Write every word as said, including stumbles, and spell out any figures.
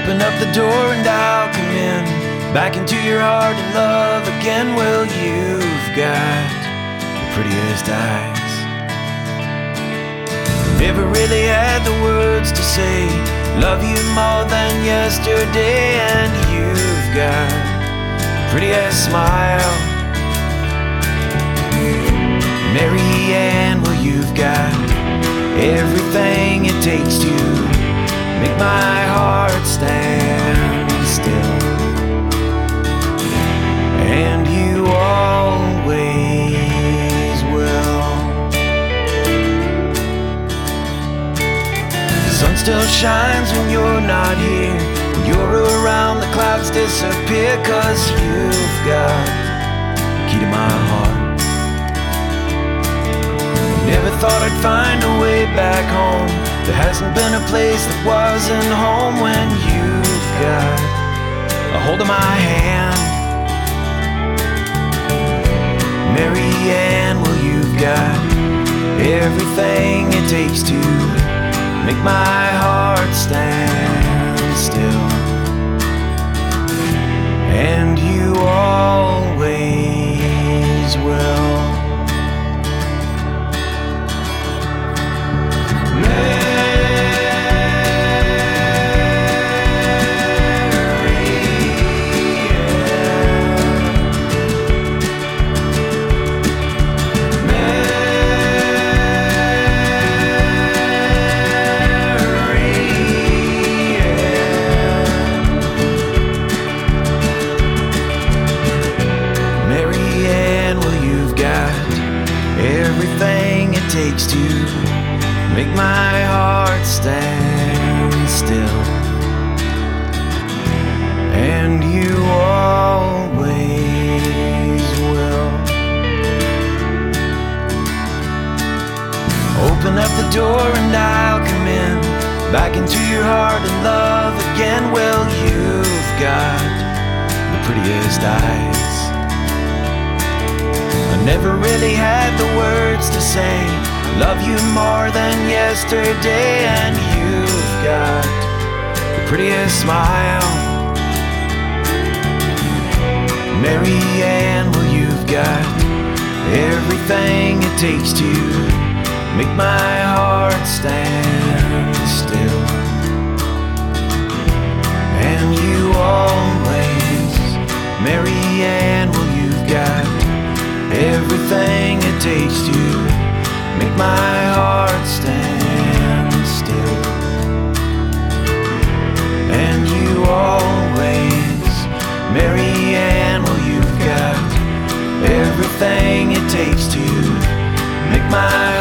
Open up the door and I'll come in, back into your heart and love again. Well, you've got the prettiest eyes. Never really had the words to say, love you more than yesterday. And you've got the prettiest smile. Mary Ann, well, you've got everything it takes to make my heart stand still. And you always will. The sun still shines when you're not here. When you're around, the clouds disappear, 'cause you've got the key to my heart. Never thought I'd find a way back home. There hasn't been a place that wasn't home when you've got a hold of my hand. Mary Ann, well, you've got everything it takes to make my heart stand still. And you always will. Everything it takes to make my heart stand still. And you always will. Open up the door and I'll come in, back into your heart and love again. Well, you've got the prettiest eyes. I never really had the words to say, love you more than yesterday. And you've got the prettiest smile. Mary Ann, well, you've got everything it takes to make my heart stand still. And you always, Mary Ann, well, you've got everything it takes to make my heart stand still. And you always, Mary Ann, well, you've got everything it takes to make my